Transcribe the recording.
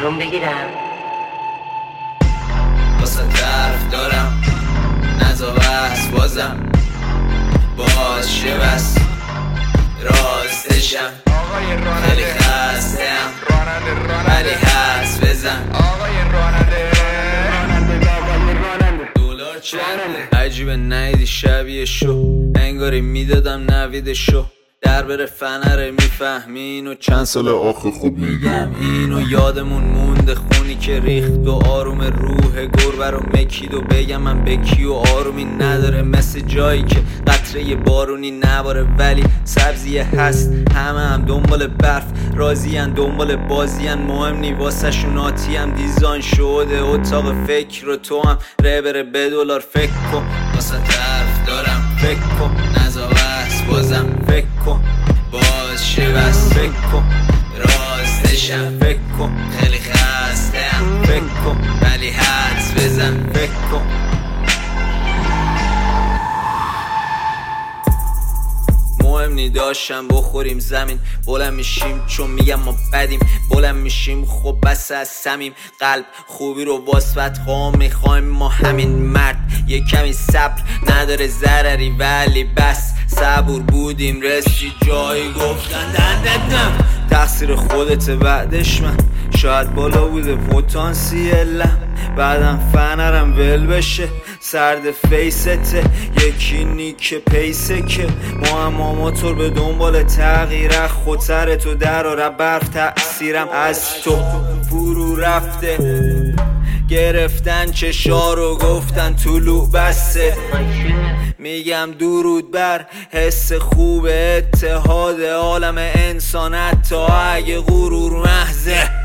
آروم بگیرم. واسه طرف دارم نزا بس بازم باز شه بس راستشم خیلی خستم ولی حس بزن دلار چنده عجیبه نیدی شبیه شو انگاری میدادم نوید شو در بره فنره میفهمی اینو چند سال آخه خوب میگم اینو یادمون مونده خونی که ریخت و آروم روح گربه رو مکید و بگم من بکی و آرومی نداره مثل جایی که قطره بارونی نباره ولی سبزی هست هم دنبال برف راضیان دنبال بازیان مهم نی واسه شون آتی هم دیزاین شده اتاق فکر رو تو هم ربره به دلار فکر کن واسه طرف دارم فکر کن نزا بس بازم فکر کن باز شه بس فکر کن راستشم فکر کن خیلی خستم فکر کن ولی حدس بزن فکر کن مهم نی داشتم بخوریم زمین بلند میشیم چون میگم ما بدیم بلند میشیم خب بس از سمیم قلب خوبی رو واسفت خواه میخوایم ما همین مرد یه کمی صبر نداره ضرری ولی بس صبور بودیم رسی جایی گفتن دندتم تقصیر خودت بعدش من شاید بالا بوده پتانسیلم بعدم فنرم ول بشه سرد فیسته یکی نیک پیسه که ما موتور به دنبال تغییر خودتر تو در و برف تأثیرم از تو فرو رفته گرفتن چشارو گفتن طلوع بسته میگم درود بر حس خوب اتحاد عالم انسان حتی اگه غرور محضه